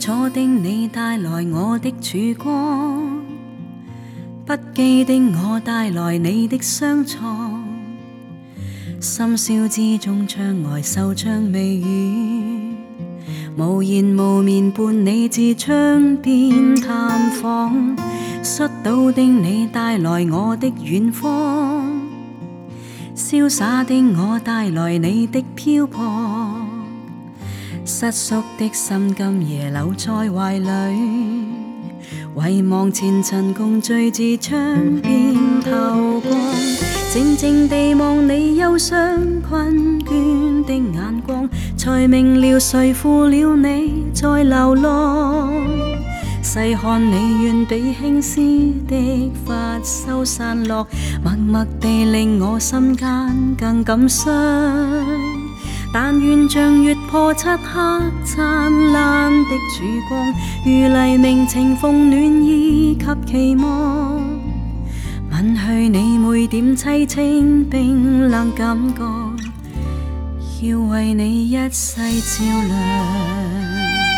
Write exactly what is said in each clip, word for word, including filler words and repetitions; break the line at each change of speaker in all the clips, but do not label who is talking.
楚的你帶來我的曙光，不羈的我帶來你的相創，深宵之中窗外秀唱微語，無言無眠伴你至窗邊探訪，摔倒的你帶來我的遠方，瀟灑的我帶來你的漂泊，失縮的心今夜留在懷裡，遺忘前塵共聚至窗邊透光，靜靜地望你憂傷困倦的眼光，才明了誰負了你在流浪，細看你願比輕絲的髮繡散落，默默地令我心間更感傷，但願像月破漆黑燦爛的曙光，如黎明情逢暖意及期望，吻去你每點凄清冰冷感覺，要為你一世照亮。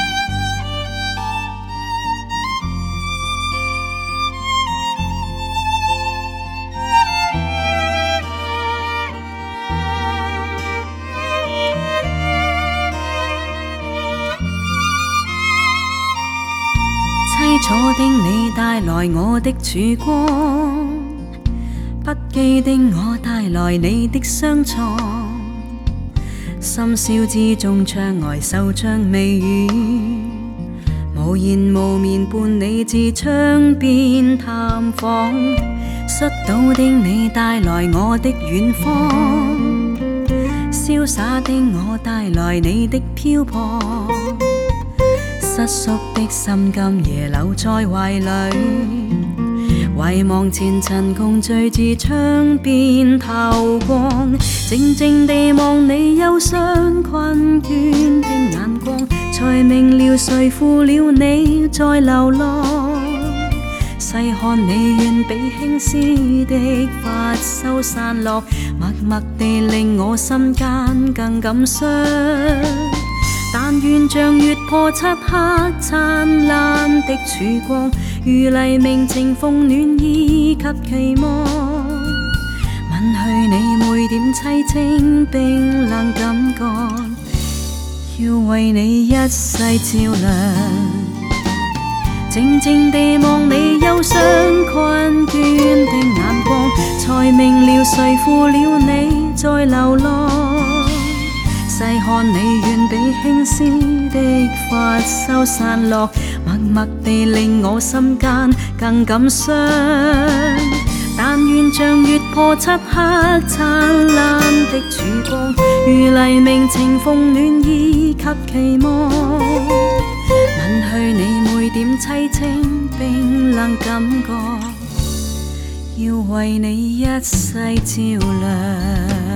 凄楚的你帶來我的曙光，不羈的我帶來你的相創，深宵之中窗外秀唱微語，無言無眠伴你至窗邊探訪，摔倒的你帶來我的遠方，瀟灑的我帶來你的漂泊，失縮的心今夜留在懷裡，遺忘前塵共聚至窗邊透光，靜靜地望你憂傷困倦的眼光，才明了誰負了你在流浪，細看你願比輕絲的髮繡散落，默默地令我心間更感傷，但願像月破漆黑燦爛的曙光，如黎明情逢暖意及期望，吻去你每點凄清冰冷感覺，要為你一世照亮，靜靜地望你憂傷困倦的眼光，才明了誰負了你在流浪，細看你願比輕絲的髮繡散落，默默地令我心間更感傷，但願像月破漆黑燦爛的曙光，如黎明情逢暖意及期望，吻去你每點凄清冰冷感覺，要為你一世照亮。